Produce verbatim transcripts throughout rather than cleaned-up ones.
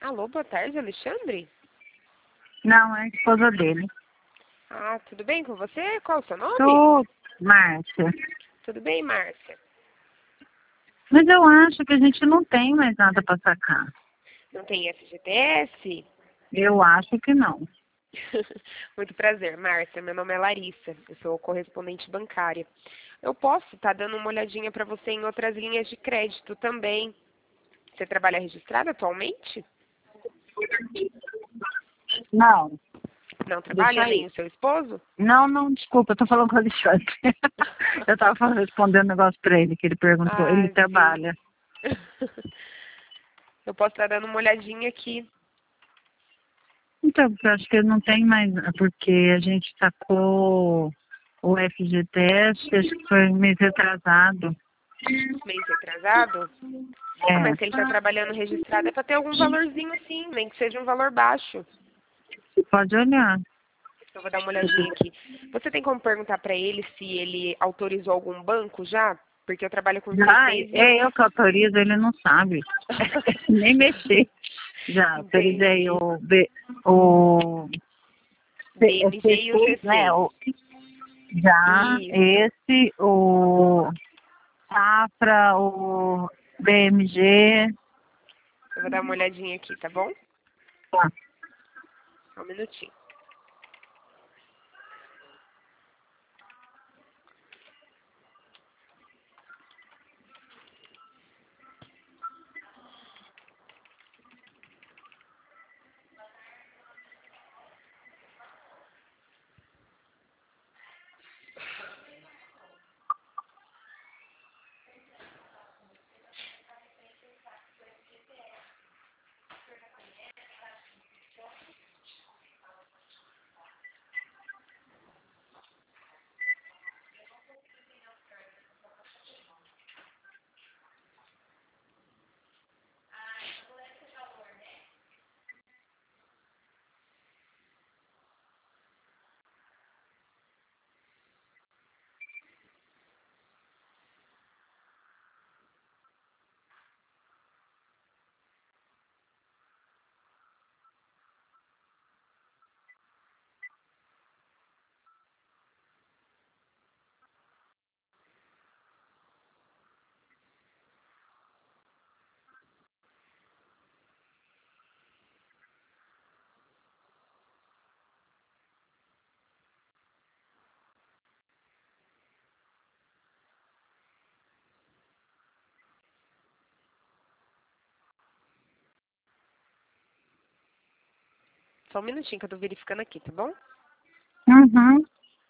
Alô, boa tarde, Alexandre? Não, é a esposa dele. Ah, tudo bem com você? Qual o seu nome? Tô, Márcia. Tudo bem, Márcia? Mas eu acho que a gente não tem mais nada para sacar. Não tem F G T S? Eu acho que não. Muito prazer, Márcia. Meu nome é Larissa. Eu sou correspondente bancária. Eu posso estar dando uma olhadinha para você em outras linhas de crédito também. Você trabalha registrado atualmente? Não, Não deixa trabalha, nem aí. o seu esposo? Não, não, desculpa, eu tô falando com o Alexandre. Eu tava falando, respondendo um negócio para ele, que ele perguntou. Ele Ah, sim. trabalha. Eu posso estar dando uma olhadinha aqui. Então, eu acho que não tem mais, porque a gente sacou o F G T S, acho que foi mês retrasado. Mês retrasado? Ah, É, mas se ele está trabalhando registrado é para ter algum valorzinho sim, nem que seja um valor baixo. você pode olhar. Eu vou dar uma olhadinha aqui. Você tem como perguntar para ele se ele autorizou algum banco já? Porque eu trabalho com Já, C seis e... é eu que autorizo, ele não sabe. Nem mexer. Já, autorizei Entendi. o, B, o, C- é B M G C e o seis, G né? seis. O, já, Isso. esse, o Safra, o B M G. Eu vou dar uma olhadinha aqui, tá bom? Tá. Só um minutinho. Só um minutinho que eu tô verificando aqui, tá bom? Uhum.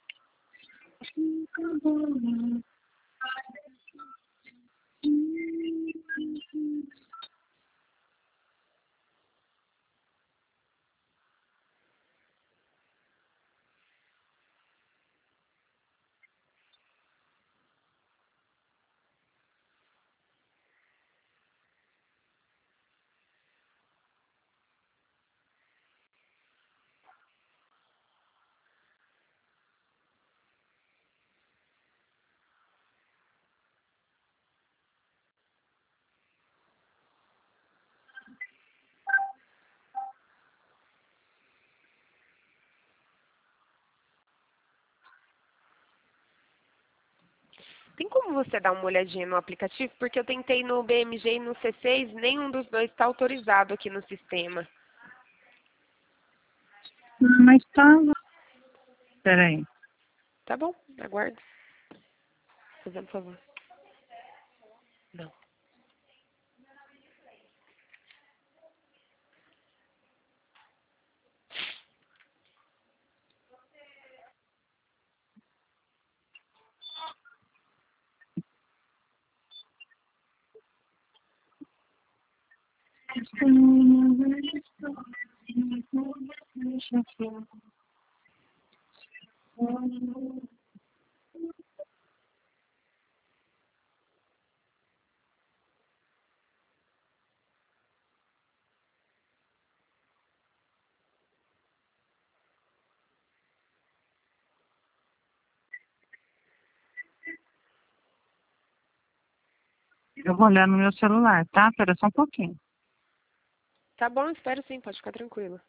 Tem como você dar uma olhadinha no aplicativo? Porque eu tentei no B M G e no C seis, nenhum dos dois está autorizado aqui no sistema. Mas tá. Peraí. Tá bom, aguardo. Fazendo por favor. Não. Eu vou olhar no meu celular, tá? Espera só um pouquinho. Tá bom, espero sim, pode ficar tranquila.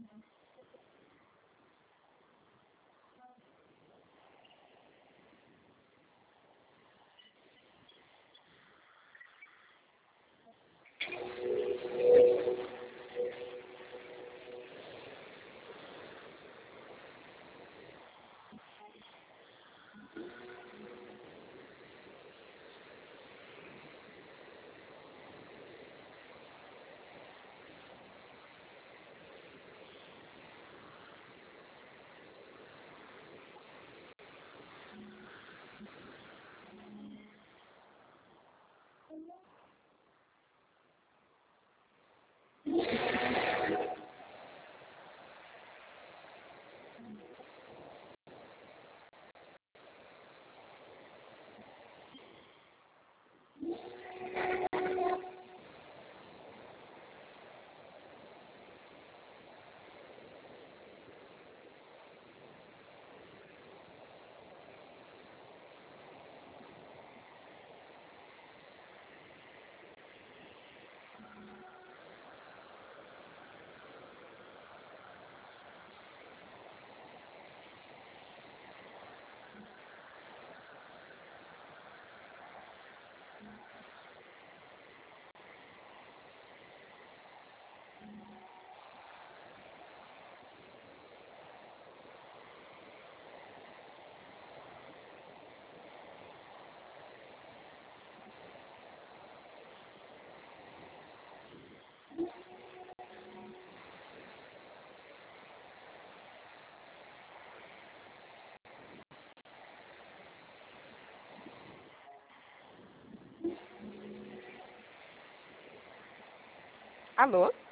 Alô?